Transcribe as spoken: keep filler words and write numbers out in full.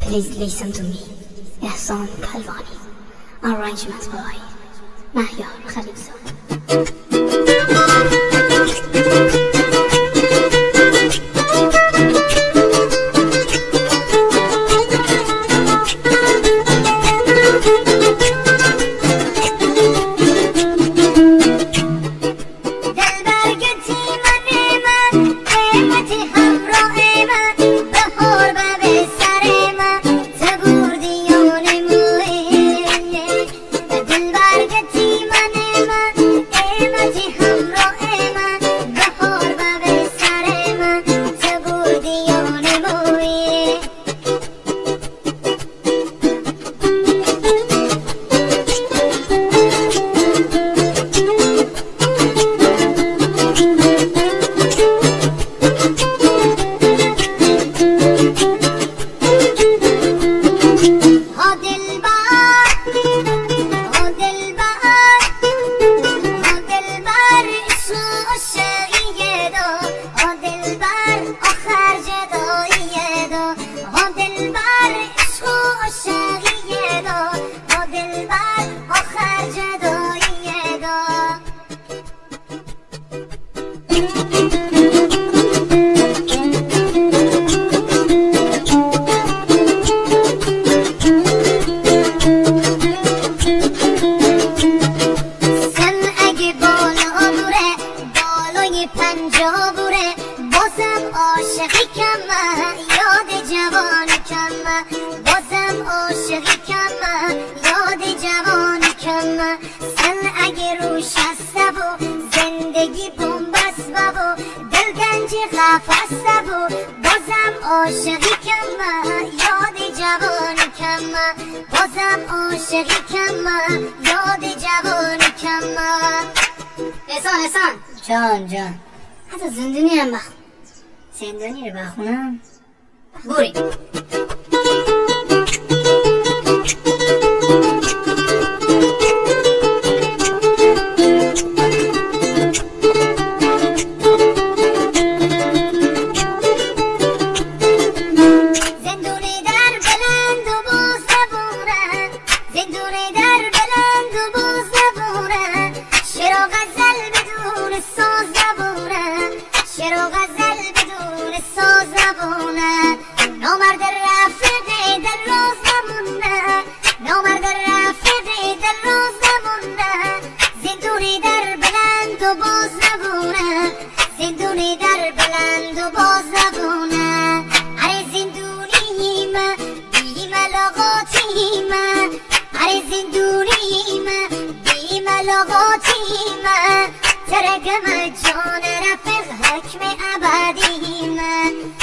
Please listen to me. احسان پلوانی. Arrangement by مهیار خلیلزاد. بازم عاشقی کم یاد جوانی کم سن اگه روش هسته و زندگی بومبست و دل گنج قفسته و بازم عاشقی کم یاد جوانی کم بازم عاشقی کم یاد جوانی کم. احسان احسان جان جان حتی زندونی هم بخون. زندانی رو بخونم؟ بوری نامرد رفیقی در روز نمونه نامرد رفیقی در روز نمونه زندونی در بلند و باز نبونه زندونی در بلند و باز نبونه اره زندونیم بیم لغاتیم اره زندونیم بیم لغاتیم ترگم جان رفیق حکم ابدیم